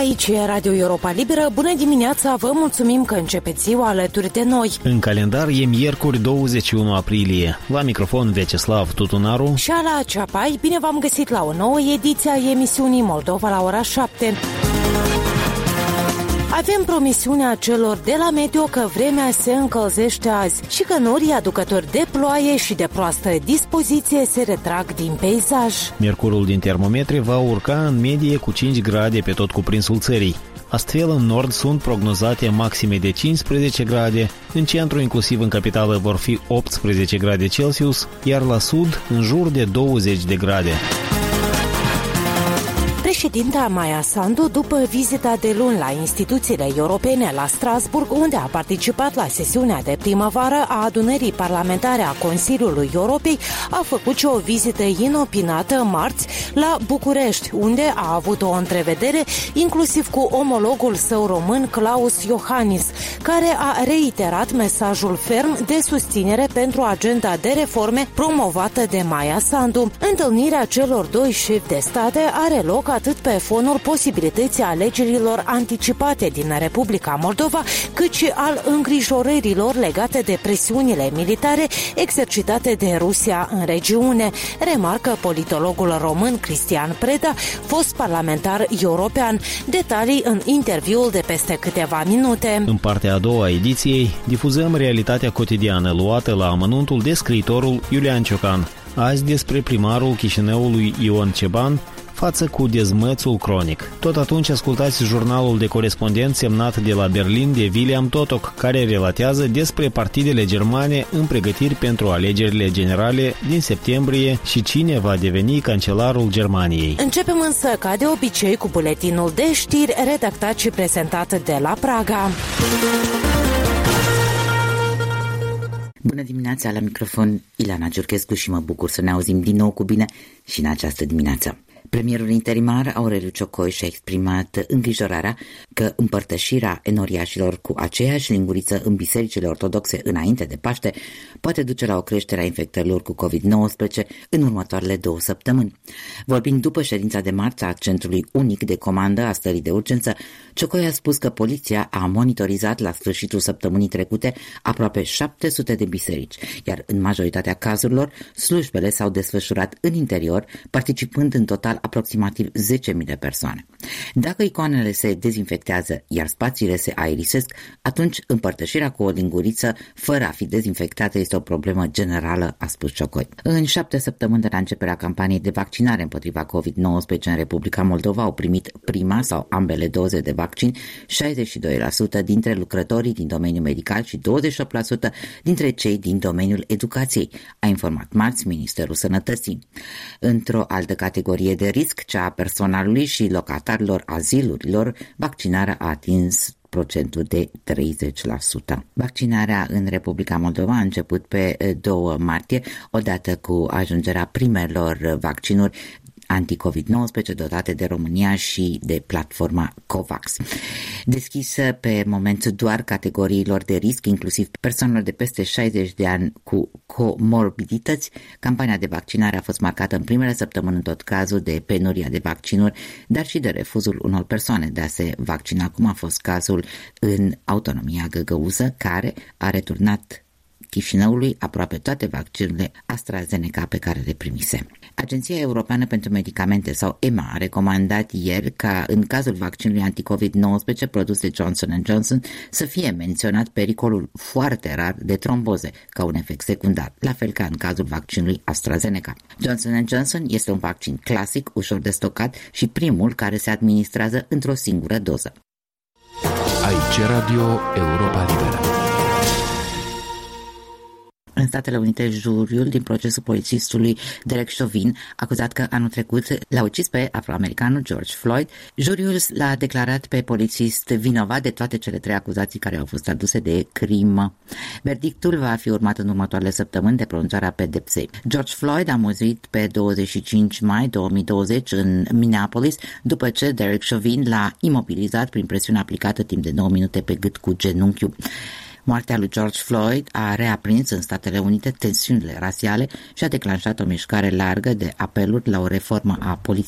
Aici e Radio Europa Liberă. Bună dimineața, vă mulțumim că începeți ziua alături de noi. În calendar e miercuri 21 aprilie. La microfon Vyacheslav Tutunaru și Ala Ceapai. Bine v-am găsit la o nouă ediție a emisiunii Moldova la ora 7. Avem promisiunea celor de la meteo că vremea se încălzește azi și că norii aducători de ploaie și de proastă dispoziție se retrag din peisaj. Mercurul din termometri va urca în medie cu 5 grade pe tot cuprinsul țării. Astfel, în nord sunt prognozate maxime de 15 grade, în centru, inclusiv în capitală, vor fi 18 grade Celsius, iar la sud, în jur de 20 de grade. Președinta Maia Sandu, după vizita de luni la instituțiile europene la Strasburg, unde a participat la sesiunea de primăvară a adunării parlamentare a Consiliului Europei, a făcut și o vizită inopinată marți la București, unde a avut o întrevedere inclusiv cu omologul său român Klaus Iohannis, care a reiterat mesajul ferm de susținere pentru agenda de reforme promovată de Maia Sandu. Întâlnirea celor doi șefi de state are loc atât pe fonul posibilității alegerilor anticipate din Republica Moldova, cât și al îngrijorărilor legate de presiunile militare exercitate de Rusia în regiune, remarcă politologul român Cristian Preda, fost parlamentar european. Detalii în interviul de peste câteva minute. În partea a doua a ediției difuzăm realitatea cotidiană luată la amănuntul de scriitorul Iulian Ciocan. Azi despre primarul Chișinăului Ion Ceban, față cu dezmățul cronic. Tot atunci ascultați jurnalul de corespondent semnat de la Berlin de William Totok, care relatează despre partidele germane în pregătiri pentru alegerile generale din septembrie și cine va deveni cancelarul Germaniei. Începem însă, ca de obicei, cu buletinul de știri redactat și prezentat de la Praga. Bună dimineața, la microfon Ilana Giurchescu și mă bucur să ne auzim din nou cu bine și în această dimineață. Premierul interimar Aureliu Ciocoi și-a exprimat îngrijorarea că împărtășirea enoriașilor cu aceeași linguriță în bisericile ortodoxe înainte de Paște poate duce la o creștere a infectărilor cu COVID-19 în următoarele 2 săptămâni. Vorbind după ședința de marți a Centrului Unic de Comandă a Stării de Urgență, Ciocoi a spus că poliția a monitorizat la sfârșitul săptămânii trecute aproape 700 de biserici, iar în majoritatea cazurilor slujbele s-au desfășurat în interior, participând în total aproximativ 10.000 de persoane. Dacă icoanele se dezinfectează, iar spațiile se aerisesc, atunci împărtășirea cu o linguriță fără a fi dezinfectată este o problemă generală, a spus Ciocoi. În 7 săptămâni de la începerea campaniei de vaccinare împotriva COVID-19 în Republica Moldova au primit prima sau ambele doze de vaccin 62% dintre lucrătorii din domeniul medical și 28% dintre cei din domeniul educației, a informat marți Ministerul Sănătății. Într-o altă categorie de risc, cea a personalului și locatarilor azilurilor, vaccinarea a atins procentul de 30%. Vaccinarea în Republica Moldova a început pe 2 martie, odată cu ajungerea primelor vaccinuri anti-COVID-19 dotate de România și de platforma COVAX. Deschisă pe moment doar categoriilor de risc, inclusiv persoanelor de peste 60 de ani cu comorbidități, campania de vaccinare a fost marcată în primele săptămâni în tot cazul de penuria de vaccinuri, dar și de refuzul unor persoane de a se vaccina, cum a fost cazul în Autonomia Găgăuză, care a returnat Chișinăului aproape toate vaccinurile AstraZeneca pe care le primise. Agenția Europeană pentru Medicamente sau EMA a recomandat ieri ca în cazul vaccinului anti-COVID-19 produs de Johnson & Johnson să fie menționat pericolul foarte rar de tromboze ca un efect secundar, la fel ca în cazul vaccinului AstraZeneca. Johnson & Johnson este un vaccin clasic, ușor de stocat și primul care se administrează într-o singură doză. Aici Radio Europa Liberă. În Statele Unite, juriul din procesul polițistului Derek Chauvin, acuzat că anul trecut l-a ucis pe afroamericanul George Floyd, juriul l-a declarat pe polițist vinovat de toate cele 3 acuzații care au fost aduse de crimă. Verdictul va fi urmat în următoarele săptămâni de pronunțarea pedepsei. George Floyd a murit pe 25 mai 2020 în Minneapolis după ce Derek Chauvin l-a imobilizat prin presiune aplicată timp de 9 minute pe gât cu genunchiul. Moartea lui George Floyd a reaprins în Statele Unite tensiunile rasiale și a declanșat o mișcare largă de apeluri la o reformă a poliției.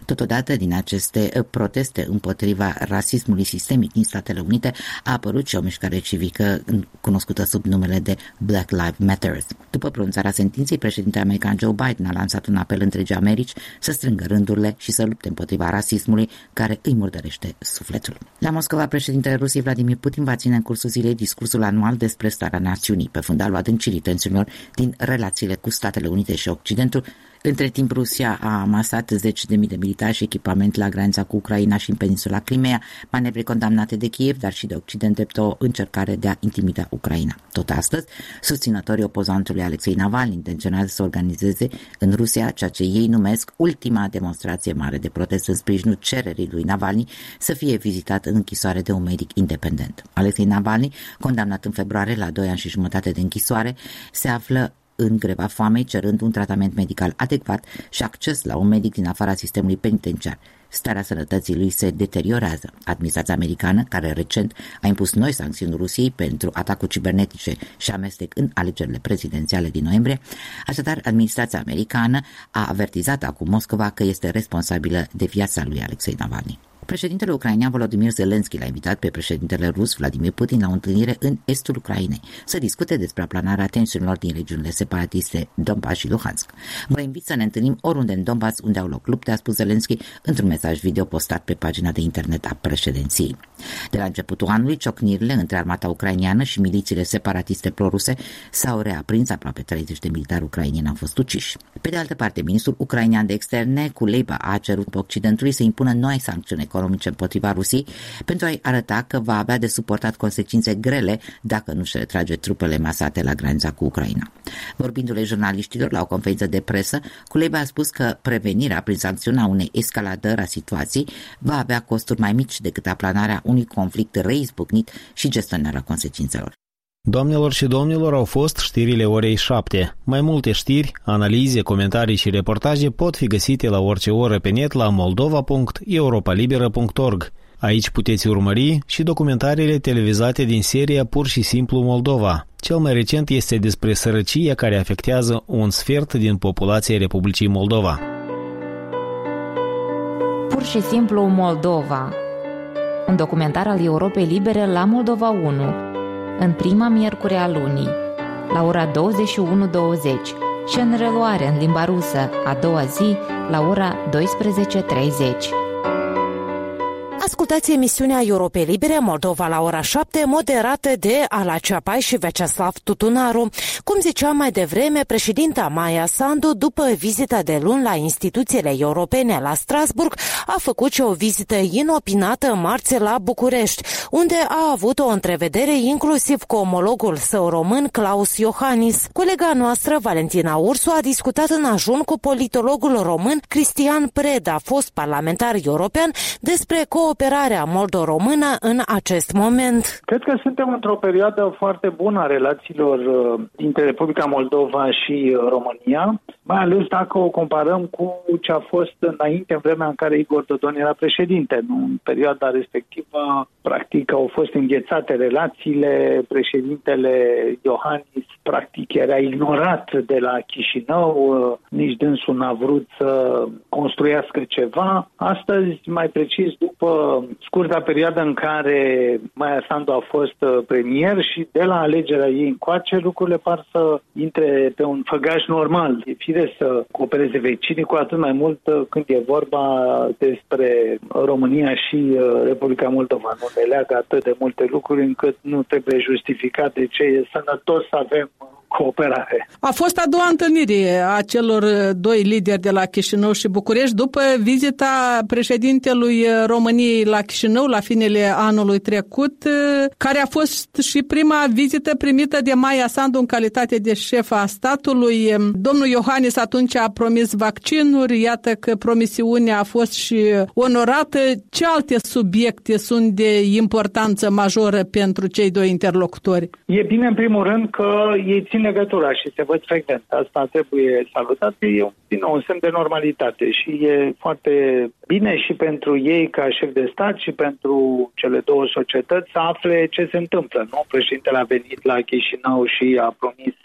Totodată, din aceste proteste împotriva rasismului sistemic din Statele Unite, a apărut și o mișcare civică cunoscută sub numele de Black Lives Matter. După pronunțarea sentinței, președintele american Joe Biden a lansat un apel întregii Americi să strângă rândurile și să lupte împotriva rasismului care îi murdărește sufletul. La Moscova, președintele Rusiei Vladimir Putin va ține în cursul zilei discursul anual despre starea națiunii, pe fundalul adâncirii tensiunilor din relațiile cu Statele Unite și Occidentul. Între timp, Rusia a amasat 10.000 de militari și echipament la granița cu Ucraina și în peninsula Crimea, manevre condamnate de Kiev, dar și de Occident, drept o încercare de a intimida Ucraina. Tot astăzi, susținătorii opozantului Alexei Navalny intenționează să organizeze în Rusia ceea ce ei numesc ultima demonstrație mare de protest în sprijinul cererii lui Navalny să fie vizitat în închisoare de un medic independent. Alexei Navalny, condamnat în februarie la 2 ani și jumătate de închisoare, se află în greva foamei, cerând un tratament medical adecvat și acces la un medic din afara sistemului penitenciar. Starea sănătății lui se deteriorează. Administrația americană, care recent a impus noi sancțiuni Rusiei pentru atacuri cibernetice și amestec în alegerile prezidențiale din noiembrie, așadar administrația americană a avertizat acum Moscova că este responsabilă de viața lui Alexei Navalny. Președintele ucrainean Volodymyr Zelensky l-a invitat pe președintele rus Vladimir Putin la o întâlnire în estul Ucrainei să discute despre aplanarea tensiunilor din regiunile separatiste Donbass și Luhansk. Vă invit să ne întâlnim oriunde în Donbass unde au loc lupte, a spus Zelensky într-un mesaj video postat pe pagina de internet a președinției. De la începutul anului, ciocnirile între armata ucraineană și milițiile separatiste proruse s-au reaprins, aproape 30 de militari ucraineni au fost uciși. Pe de altă parte, ministrul ucrainean de externe, Kuleba, a cerut Occidentului să impună noi sancțiuni economice împotriva Rusiei pentru a-i arăta că va avea de suportat consecințe grele dacă nu își retrage trupele masate la granița cu Ucraina. Vorbindu-le jurnaliștilor la o conferință de presă, Kuleba a spus că prevenirea prin sancțiunea unei escaladări a situației va avea costuri mai mici decât aplanarea unui conflict reizbucnit și gestionarea consecințelor. Doamnelor și domnilor, au fost știrile orei 7. Mai multe știri, analize, comentarii și reportaje pot fi găsite la orice oră pe net la moldova.europalibera.org. Aici puteți urmări și documentariile televizate din seria Pur și simplu Moldova. Cel mai recent este despre sărăcia care afectează un sfert din populația Republicii Moldova. Pur și simplu Moldova. Un documentar al Europei Libere la Moldova 1. În prima miercuri a lunii, la ora 21:20 și în reluare în limba rusă a doua zi, la ora 12:30. Ascultați emisiunea Europei Libere Moldova la ora 7, moderată de Ala Ceapai și Veceslav Tutunaru. Cum ziceam mai devreme, președinta Maia Sandu, după vizita de luni la instituțiile europene la Strasburg, a făcut și o vizită inopinată marți la București, unde a avut o întrevedere inclusiv cu omologul său român Klaus Iohannis. Colega noastră, Valentina Ursu, a discutat în ajun cu politologul român Cristian Preda, fost parlamentar european, despre cooperarea moldo-română în acest moment. Cred că suntem într-o perioadă foarte bună a relațiilor dintre Republica Moldova și România, mai ales dacă o comparăm cu ce a fost înainte, în vremea în care Igor Dodon era președinte. În perioada respectivă, practic, au fost înghețate relațiile, președintele Iohannis, practic, era ignorat de la Chișinău, nici dânsul n-a vrut să construiască ceva. Astăzi, mai precis, după scurta perioadă în care Maia Sandu a fost premier și de la alegerea ei încoace, lucrurile par să intre pe un făgaș normal. E fire să coopereze vecinii, cu atât mai mult când e vorba despre România și Republica Moldova. Nu le leagă atât de multe lucruri încât nu trebuie justificat de ce e sănătos să avem cooperare. A fost a doua întâlnire a celor doi lideri de la Chișinău și București după vizita președintelui României la Chișinău la finele anului trecut, care a fost și prima vizită primită de Maia Sandu în calitate de șef a statului. Domnul Iohannis atunci a promis vaccinuri, iată că promisiunea a fost și onorată. Ce alte subiecte sunt de importanță majoră pentru cei doi interlocutori? E bine, în primul rând, că ei țin legătura și se văd frecvent. Asta trebuie salutat, e din nou un semn de normalitate și e foarte bine și pentru ei ca șef de stat și pentru cele două societăți să afle ce se întâmplă. Nu? Președintele a venit la Chișinău și a promis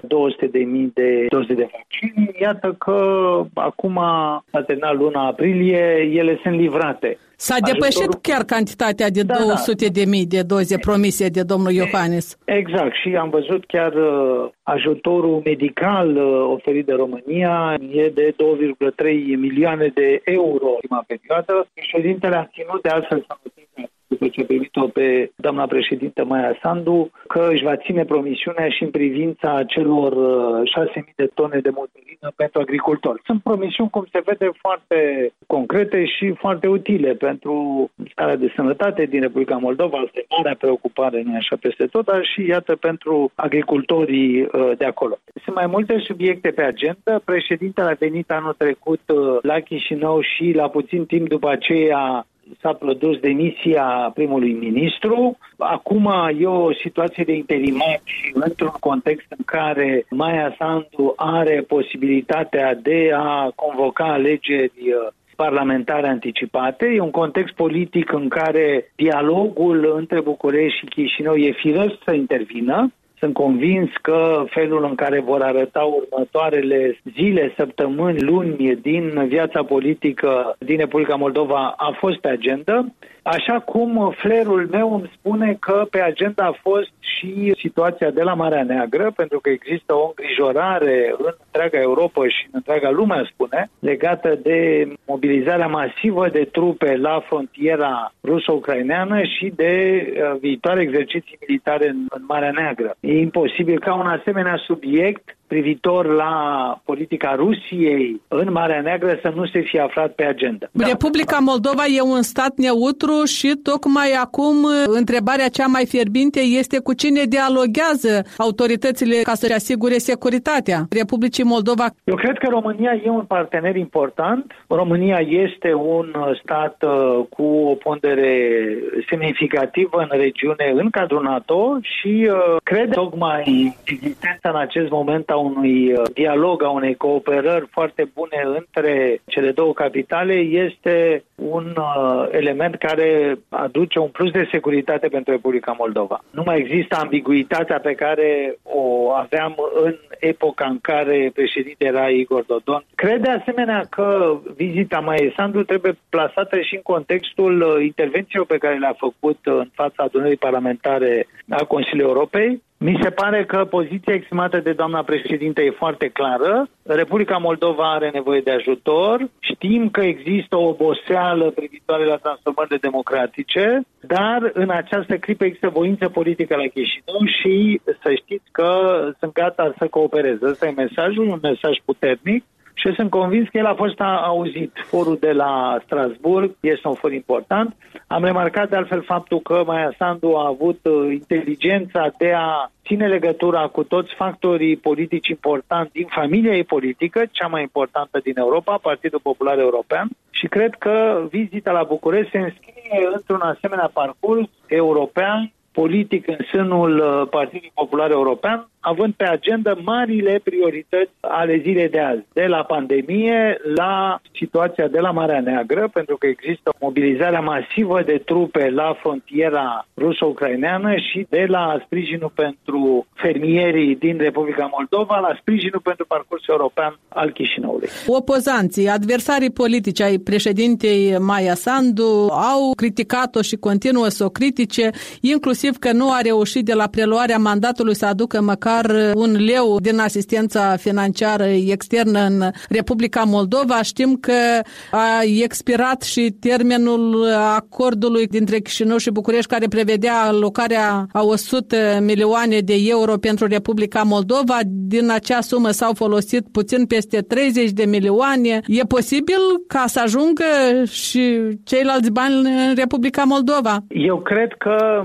200.000 de doze de vaccin. Iată că acum s-a terminat luna aprilie, ele sunt livrate. S-a depășit chiar cantitatea de 200.000 de doze promise de domnul Iohannis. Exact, și am văzut chiar ajutorul medical oferit de România e de 2,3 milioane de euro în prima perioadă. Președintele a ținut de altfel să după ce a primit-o pe doamna președintă Maia Sandu, că își va ține promisiunea și în privința celor 6.000 de tone de motorină pentru agricultori. Sunt promisiuni, cum se vede, foarte concrete și foarte utile pentru starea de sănătate din Republica Moldova. Asta e marea preocupare, nu așa peste tot, dar și iată pentru agricultorii de acolo. Sunt mai multe subiecte pe agenda. Președintele a venit anul trecut la Chișinău și la puțin timp după aceea s-a produs demisia primului ministru. Acum e o situație de interimat și într-un context în care Maia Sandu are posibilitatea de a convoca alegeri parlamentare anticipate. E un context politic în care dialogul între București și Chișinău e firesc să intervină. Sunt convins că felul în care vor arăta următoarele zile, săptămâni, luni din viața politică din Republica Moldova a fost pe agenda, așa cum flerul meu îmi spune că pe agenda a fost și situația de la Marea Neagră, pentru că există o îngrijorare în întreaga Europa și în întreaga lume, spune, legată de mobilizarea masivă de trupe la frontiera ruso-ucraineană și de viitoare exerciții militare în Marea Neagră. E imposibil ca un asemenea subiect privitor la politica Rusiei în Marea Neagră să nu se fie aflat pe agenda. Republica Moldova e un stat neutru și tocmai acum întrebarea cea mai fierbinte este cu cine dialoghează autoritățile ca să-și asigure securitatea Republicii Moldova. Eu cred că România e un partener important. România este un stat cu o pondere semnificativă în regiune, în cadrul NATO și cred tocmai existența în acest moment a unui dialog, a unei cooperări foarte bune între cele două capitale este un element care aduce un plus de securitate pentru Republica Moldova. Nu mai există ambiguitatea pe care o aveam în epoca în care președinte era Igor Dodon. Cred de asemenea că vizita Maiei Sandu trebuie plasată și în contextul intervențiilor pe care le-a făcut în fața adunării parlamentare a Consiliului Europei. Mi se pare că poziția exprimată de doamna președinte e foarte clară. Republica Moldova are nevoie de ajutor. Știm că există o oboseală privitoare la transformările democratice, dar în această clipă există voință politică la Chișinău și să știți că sunt gata să coopereze. Ăsta e mesajul, un mesaj puternic. Și sunt convins că el a fost auzit. Forul de la Strasburg este un for important. Am remarcat de altfel faptul că Maia Sandu a avut inteligența de a ține legătura cu toți factorii politici importanti din familia ei politică, cea mai importantă din Europa, Partidul Popular European, și cred că vizita la București se înscrie într-un asemenea parcurs european, politic în sânul Partidului Popular European, având pe agenda marile priorități ale zilei de azi, de la pandemie la situația de la Marea Neagră, pentru că există mobilizarea masivă de trupe la frontiera ruso-ucraineană și de la sprijinul pentru fermierii din Republica Moldova la sprijinul pentru parcursul european al Chișinăului. Opozanții, adversarii politici ai președintei Maia Sandu au criticat-o și continuă să o critice, inclusiv că nu a reușit de la preluarea mandatului să aducă măcar un leu din asistența financiară externă în Republica Moldova. Știm că a expirat și termenul acordului dintre Chișinău și București care prevedea alocarea a 100 milioane de euro pentru Republica Moldova. Din acea sumă s-au folosit puțin peste 30 de milioane. E posibil ca să ajungă și ceilalți bani în Republica Moldova? Eu cred că, în primul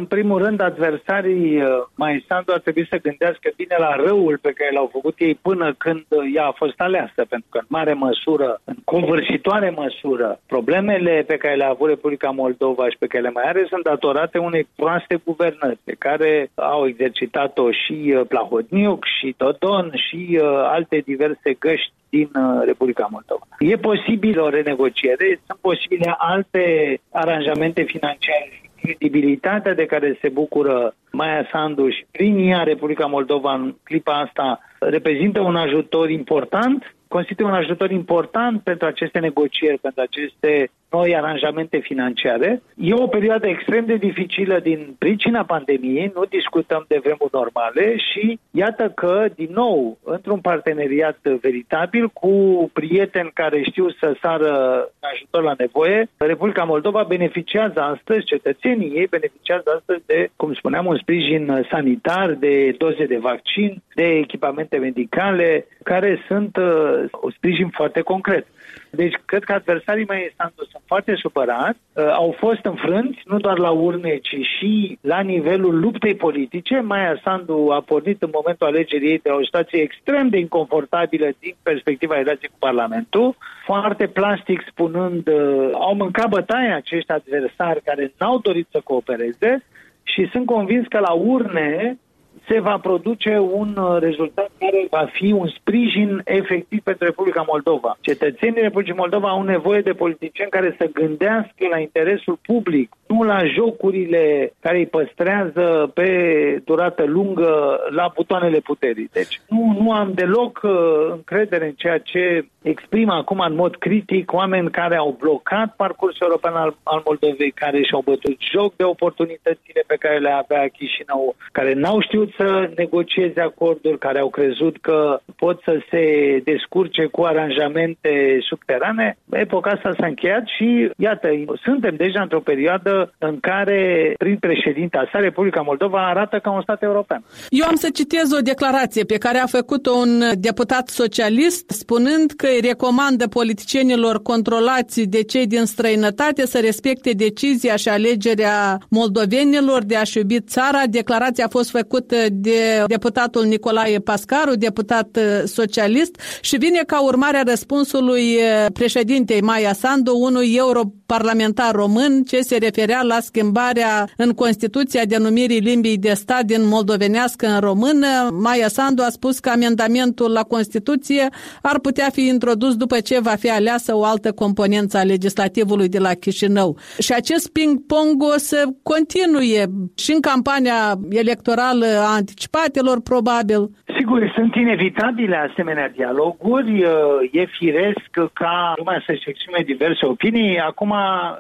rând, adversarii Maia Sandu ar trebui să gândească bine la răul pe care l-au făcut ei până când ea a fost aleasă, pentru că în mare măsură, în covârșitoare măsură, problemele pe care le-a avut Republica Moldova și pe care le mai are sunt datorate unei proaste guvernări pe care au exercitat-o și Plahotniuc, și Dodon și alte diverse găști din Republica Moldova. E posibil o renegociere, sunt posibile alte aranjamente financiare. Credibilitatea de care se bucură Maia Sandu și prin ea Republica Moldova în clipa asta reprezintă un ajutor important, constituie un ajutor important pentru aceste negocieri, pentru aceste noi aranjamente financiare. E o perioadă extrem de dificilă din pricina pandemiei, nu discutăm de vremuri normale și iată că, din nou, într-un parteneriat veritabil cu prieteni care știu să sară în ajutor la nevoie, Republica Moldova beneficiază astăzi, cetățenii ei beneficiază astăzi de, cum spuneam, un sprijin sanitar, de doze de vaccin, de echipamente medicale, care sunt un sprijin foarte concret. Deci, cred că adversarii Maia Sandu sunt foarte supărați, au fost înfrânți, nu doar la urne, ci și la nivelul luptei politice. Maia Sandu a pornit în momentul alegerii ei de la o situație extrem de inconfortabilă din perspectiva relației cu Parlamentul, foarte plastic spunând, au mâncat bătaia acești adversari care n-au dorit să coopereze și sunt convins că la urne se va produce un rezultat care va fi un sprijin efectiv pentru Republica Moldova. Cetățenii Republicii Moldova au nevoie de politicieni care să gândească la interesul public, nu la jocurile care îi păstrează pe durată lungă la butoanele puterii. Deci nu am deloc încredere în ceea ce exprimă acum în mod critic oameni care au blocat parcursul european al Moldovei, care și-au bătut joc de oportunitățile pe care le avea Chișinău, care n-au știut să negocieze acorduri, care au crezut că pot să se descurce cu aranjamente subterane. Epoca asta s-a încheiat și, iată, suntem deja într-o perioadă în care, prin președinta sa, Republica Moldova arată ca un stat european. Eu am să citez o declarație pe care a făcut-o un deputat socialist, spunând că îi recomandă politicienilor controlați de cei din străinătate să respecte decizia și alegerea moldovenilor de a-și iubi țara. Declarația a fost făcută de deputatul Nicolae Pascaru, deputat socialist, și vine ca urmare a răspunsului președintei Maia Sandu, unui europarlamentar român, ce se referea la schimbarea în Constituția denumirii limbii de stat din moldovenească în română. Maia Sandu a spus că amendamentul la Constituție ar putea fi introdus după ce va fi aleasă o altă componență a legislativului de la Chișinău. Și acest ping-pong o să continue și în campania electorală a anticipatelor, probabil. Sigur, sunt inevitabile asemenea dialoguri. E firesc ca lumea să-și exprime diverse opinii. Acum,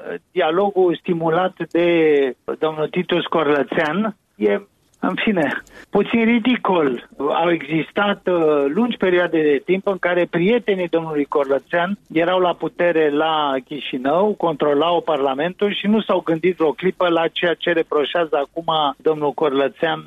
dialogul stimulat de domnul Titus Corlățean e, în fine, puțin ridicol. Au existat lungi perioade de timp în care prietenii domnului Corlățean erau la putere la Chișinău, controlau Parlamentul și nu s-au gândit vreo clipă la ceea ce reproșează acum domnul Corlățean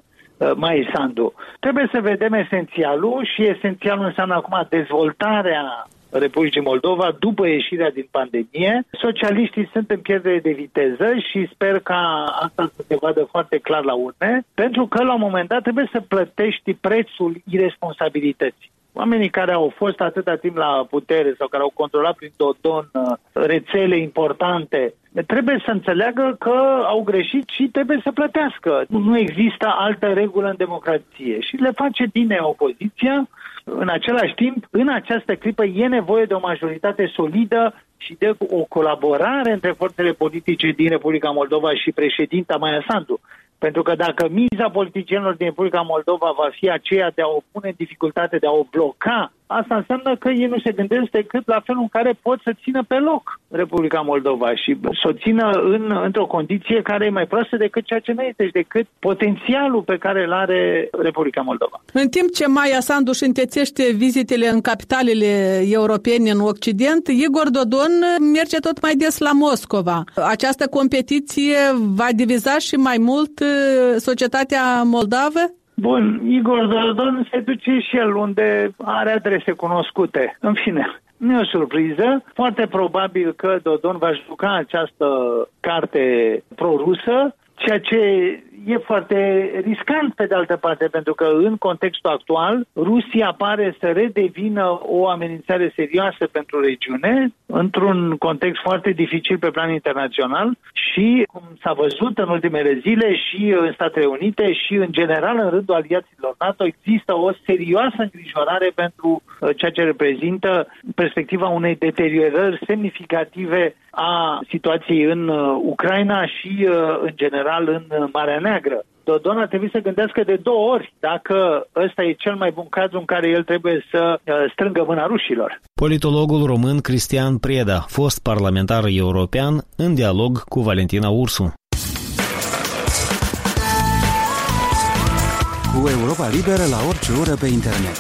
Maia Sandu. Trebuie să vedem esențialul și esențialul înseamnă acum dezvoltarea Republicii Moldova după ieșirea din pandemie. Socialiștii sunt în pierdere de viteză și sper ca asta să se vadă foarte clar la urne, pentru că la un moment dat trebuie să plătești prețul iresponsabilității. Oamenii care au fost atâta timp la putere sau care au controlat prin Dodon rețele importante trebuie să înțeleagă că au greșit și trebuie să plătească. Nu există altă regulă în democrație și le face bine opoziția. În același timp, în această clipă e nevoie de o majoritate solidă și de o colaborare între forțele politice din Republica Moldova și președinta Maia Sandu. Pentru că dacă miza politicienilor din Republica Moldova va fi aceea de a o pune în dificultate, de a o bloca, asta înseamnă că ei nu se gândesc decât la felul în care pot să țină pe loc Republica Moldova și să o țină într-o condiție care e mai proastă decât ceea ce merită și decât potențialul pe care îl are Republica Moldova. În timp ce Maia Sandu își întețește vizitele în capitalele europene în Occident, Igor Dodon merge tot mai des la Moscova. Această competiție va diviza și mai mult societatea moldavă? Bun, Igor Dodon se duce și el unde are adrese cunoscute. În fine, nu e o surpriză. Foarte probabil că Dodon va juca această carte pro-rusă, ceea ce e foarte riscant pe de altă parte, pentru că în contextul actual Rusia pare să redevină o amenințare serioasă pentru regiune, într-un context foarte dificil pe plan internațional și, cum s-a văzut în ultimele zile și în Statele Unite și în general în rândul aliaților NATO, există o serioasă îngrijorare pentru ceea ce reprezintă perspectiva unei deteriorări semnificative a situației în Ucraina și, în general, în Marea Neagră. Dodon ar trebui să gândească de 2 ori dacă ăsta e cel mai bun cadru în care el trebuie să strângă mâna rușilor. Politologul român Cristian Preda, fost parlamentar european, în dialog cu Valentina Ursu. Cu Europa Liberă la orice oră pe internet.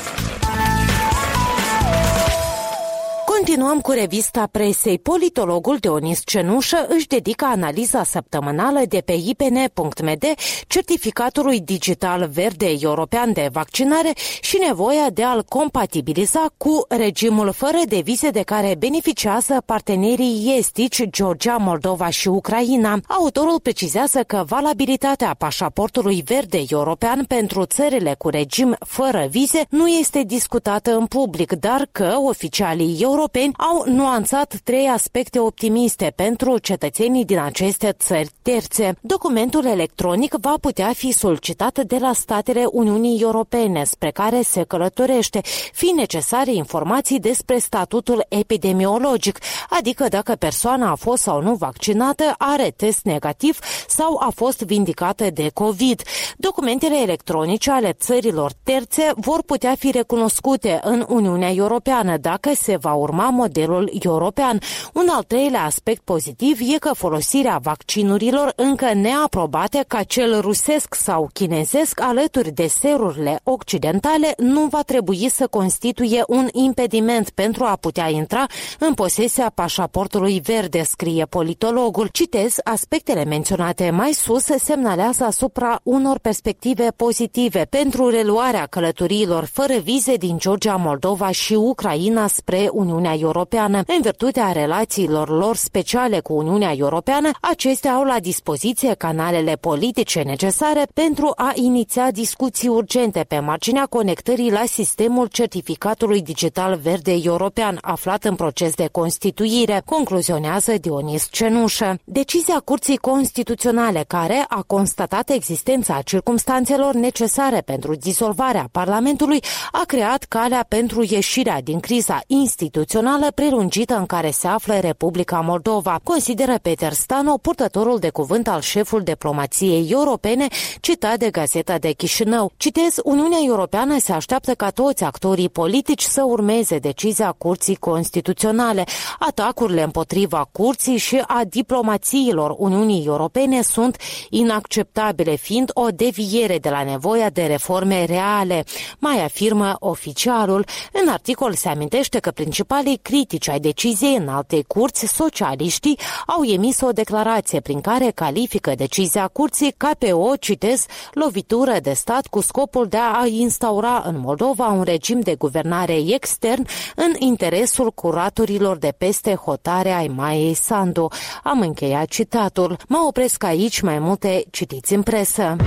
Continuăm cu revista presei. Politologul Dionis Cenușă își dedică analiza săptămânală de pe ipn.md certificatului digital verde european de vaccinare și nevoia de a-l compatibiliza cu regimul fără de vize de care beneficiază partenerii estici Georgia, Moldova și Ucraina. Autorul precizează că valabilitatea pașaportului verde european pentru țările cu regim fără vize nu este discutată în public, dar că oficialii europeni au nuanțat 3 aspecte optimiste pentru cetățenii din aceste țări terțe. Documentul electronic va putea fi solicitat de la statele Uniunii Europene spre care se călătorește, fiind necesare informații despre statutul epidemiologic, adică dacă persoana a fost sau nu vaccinată, are test negativ sau a fost vindicată de COVID. Documentele electronice ale țărilor terțe vor putea fi recunoscute în Uniunea Europeană dacă se va urma modelul european. Un al 3-lea aspect pozitiv e că folosirea vaccinurilor încă neaprobate ca cel rusesc sau chinezesc alături de serurile occidentale nu va trebui să constituie un impediment pentru a putea intra în posesia pașaportului verde, scrie politologul. Citez, aspectele menționate mai sus semnalează asupra unor perspective pozitive pentru reluarea călătoriilor fără vize din Georgia, Moldova și Ucraina spre Uniunea Europeană. În virtutea relațiilor lor speciale cu Uniunea Europeană, acestea au la dispoziție canalele politice necesare pentru a iniția discuții urgente pe marginea conectării la sistemul certificatului digital verde european, aflat în proces de constituire, concluzionează Dionis Cenușă. Decizia Curții Constituționale, care a constatat existența circumstanțelor necesare pentru dizolvarea Parlamentului, a creat calea pentru ieșirea din criza instituțională prelungită în care se află Republica Moldova, consideră Peter Stano, purtătorul de cuvânt al șeful diplomației europene, citat de Gazeta de Chișinău. Citez, Uniunea Europeană se așteaptă ca toți actorii politici să urmeze decizia Curții Constituționale. Atacurile împotriva Curții și a diplomațiilor Uniunii Europene sunt inacceptabile, fiind o deviere de la nevoia de reforme reale, mai afirmă oficialul. În articol se amintește că principalii critici ai deciziei Înaltei Curți, socialiștii, au emis o declarație prin care califică decizia Curții ca pe o, citez, lovitură de stat cu scopul de a instaura în Moldova un regim de guvernare extern în interesul curatorilor de peste hotare ai Maiei Sandu. Am încheiat citatul. Mă opresc aici, mai multe citiți în presă.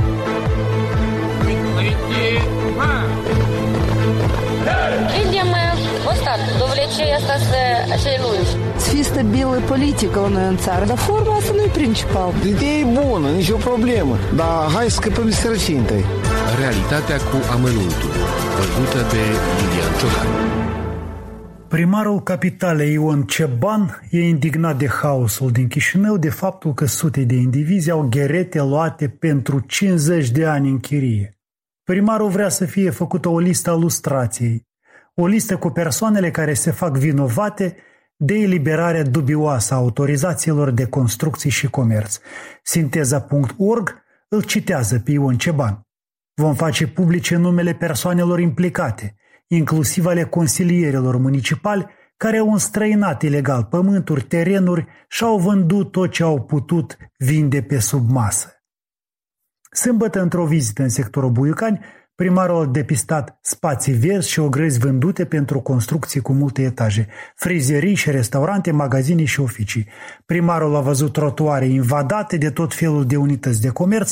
Să fie stabilă politică la noi în țară, dar forma asta nu e principal. Ideea e bună, nicio problemă, dar hai să scăpăm de sărăcie întâi. Realitatea cu amănuntul, văzută de Iulian Ciocan. Primarul capitalei Ion Ceban e indignat de haosul din Chișinău, de faptul că sute de indivizi au gherete luate pentru 50 de ani în chirie. Primarul vrea să fie făcută o listă a lustrației, o listă cu persoanele care se fac vinovate de eliberarea dubioasă a autorizațiilor de construcții și comerț. Sinteza.org îl citează pe Ion Ceban. Vom face publice numele persoanelor implicate, inclusiv ale consilierilor municipali care au înstrăinat ilegal pământuri, terenuri și au vândut tot ce au putut vinde pe sub masă. Sâmbătă, într-o vizită în sectorul Buiucani, primarul a depistat spații verzi și ogrăzi vândute pentru construcții cu multe etaje, frizerii și restaurante, magazine și oficii. Primarul a văzut trotuare invadate de tot felul de unități de comerț,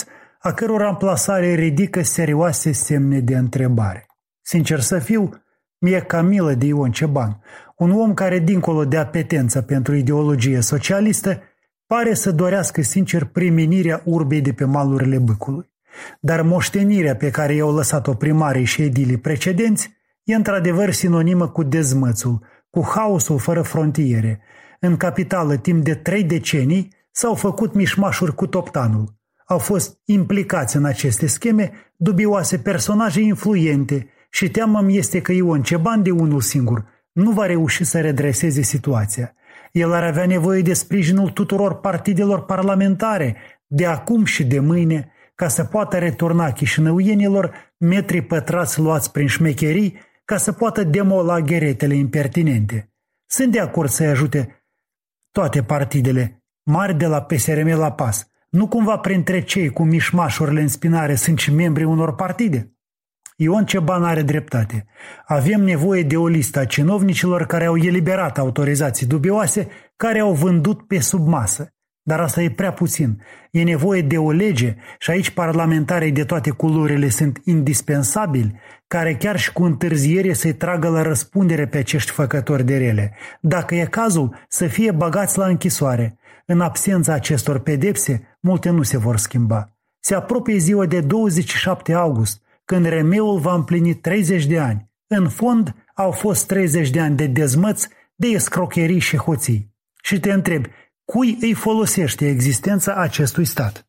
a căror amplasare ridică serioase semne de întrebare. Sincer să fiu, mi-e cam milă de Ion Ceban, un om care, dincolo de apetență pentru ideologie socialistă, pare să dorească sincer primenirea urbei de pe malurile Bâcului. Dar moștenirea pe care i-au lăsat-o primarii și edilii precedenți e într-adevăr sinonimă cu dezmățul, cu haosul fără frontiere. În capitală, timp de 3 decenii, s-au făcut mișmașuri cu toptanul. Au fost implicați în aceste scheme dubioase personaje influente și teamă-mi este că Ion Ceban, de unul singur, nu va reuși să redreseze situația. El ar avea nevoie de sprijinul tuturor partidelor parlamentare, de acum și de mâine, ca să poată returna chișinăuienilor metri pătrați luați prin șmecherii, ca să poată demola gheretele impertinente. Sunt de acord să-i ajute toate partidele, mari de la PSRM la PAS. Nu cumva printre cei cu mișmașurile în spinare sunt și membrii unor partide? Ion Ceban are dreptate. Avem nevoie de o listă a cinovnicilor care au eliberat autorizații dubioase, care au vândut pe sub masă. Dar asta e prea puțin. E nevoie de o lege și aici parlamentarii de toate culorile sunt indispensabili, care chiar și cu întârziere să-i tragă la răspundere pe acești făcători de rele. Dacă e cazul, să fie băgați la închisoare. În absența acestor pedepse, multe nu se vor schimba. Se apropie ziua de 27 august, când RM-ul va împlini 30 de ani. În fond, au fost 30 de ani de dezmăț, de escrocherii și hoții. Și te întreb, cui îi folosește existența acestui stat?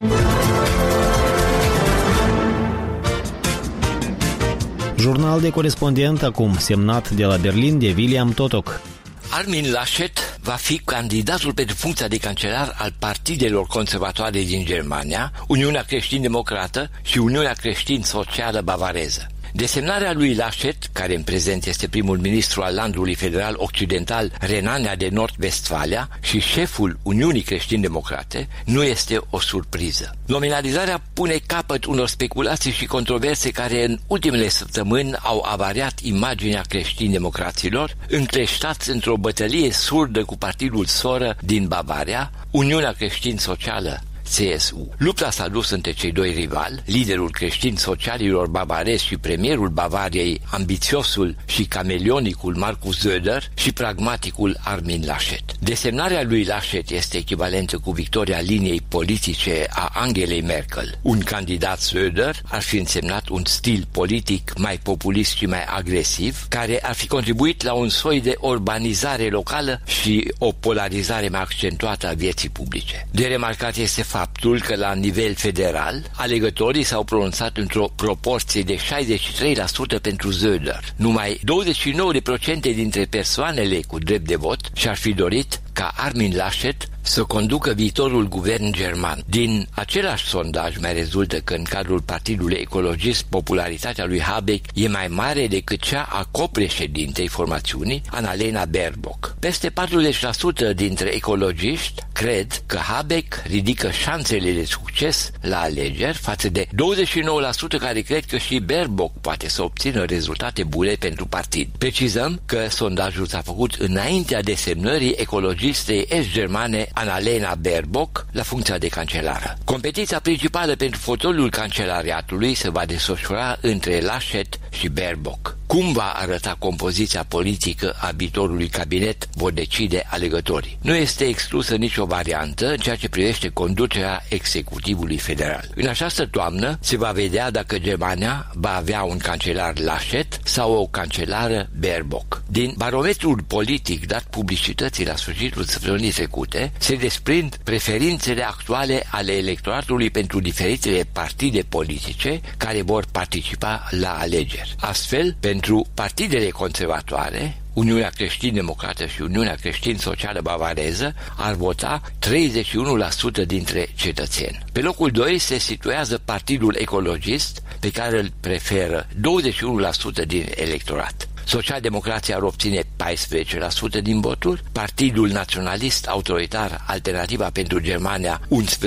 Jurnal de corespondent acum, semnat de la Berlin de William Totok. Armin Laschet va fi candidatul pentru funcția de cancelar al partidelor conservatoare din Germania, Uniunea Creștin-Democrată și Uniunea Creștin-Socială Bavareză. Desemnarea lui Laschet, care în prezent este primul ministru al landului federal occidental Renania de Nord-Vestfalia și șeful Uniunii Creștin-Democrate, nu este o surpriză. Nominalizarea pune capăt unor speculații și controverse care în ultimele săptămâni au avariat imaginea creștin-democraților, încleștați într-o bătălie surdă cu partidul soră din Bavaria, Uniunea Creștin-Socială CSU. Lupta s-a dus între cei doi rivali, liderul creștin-socialilor bavarezi și premierul Bavariei, ambițiosul și camelionicul Markus Söder și pragmaticul Armin Laschet. Desemnarea lui Laschet este echivalentă cu victoria liniei politice a Angelei Merkel. Un candidat Söder ar fi însemnat un stil politic mai populist și mai agresiv, care ar fi contribuit la un soi de urbanizare locală și o polarizare mai accentuată a vieții publice. De remarcat este faptul că la nivel federal, alegătorii s-au pronunțat într-o proporție de 63% pentru Söder. Numai 29% dintre persoanele cu drept de vot și-ar fi dorit ca Armin Laschet să conducă viitorul guvern german. Din același sondaj mai rezultă că în cadrul Partidului Ecologist popularitatea lui Habeck e mai mare decât cea a copreședintei formațiunii, Annalena Baerbock. Peste 40% dintre ecologiști cred că Habeck ridică șansele de succes la alegeri față de 29% care cred că și Baerbock poate să obțină rezultate bune pentru partid. Precizăm că sondajul s-a făcut înaintea desemnării ecologistei est-germane Annalena Baerbock la funcția de cancelară. Competiția principală pentru fotoliul cancelariatului se va desfășura între Laschet și Baerbock. Cum va arăta compoziția politică a viitorului cabinet vor decide alegătorii. Nu este exclusă nicio variantă în ceea ce privește conducerea executivului federal. În această toamnă se va vedea dacă Germania va avea un cancelar Laschet sau o cancelară Baerbock. Din barometrul politic dat publicității la sfârșitul săptămânii trecute, se desprind preferințele actuale ale electoratului pentru diferitele partide politice care vor participa la alegeri. Astfel, pentru partidele conservatoare, Uniunea Creștin-Democrată și Uniunea Creștin-Socială Bavareză ar vota 31% dintre cetățeni. Pe locul 2 se situează Partidul Ecologist, pe care îl preferă 21% din electorat. Social-democrații ar obține 14% din voturi, Partidul Naționalist Autoritar Alternativa pentru Germania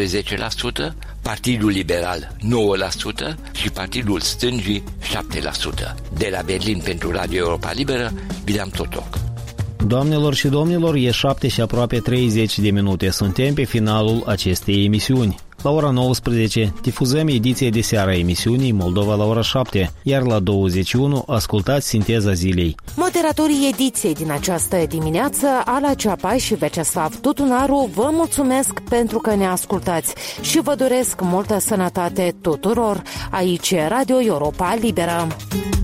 11%, Partidul Liberal 9% și Partidul Stângii 7%. De la Berlin pentru Radio Europa Liberă, William Totok. Doamnelor și domnilor, e 7 și aproape 30 de minute. Suntem pe finalul acestei emisiuni. La ora 19 difuzăm ediția de seară a emisiunii Moldova la ora 7, iar la 21 ascultați Sinteza zilei. Moderatorii ediției din această dimineață, Ala Ceapai și Veceslav Tutunaru, vă mulțumesc pentru că ne ascultați și vă doresc multă sănătate tuturor. Aici e Radio Europa Liberă.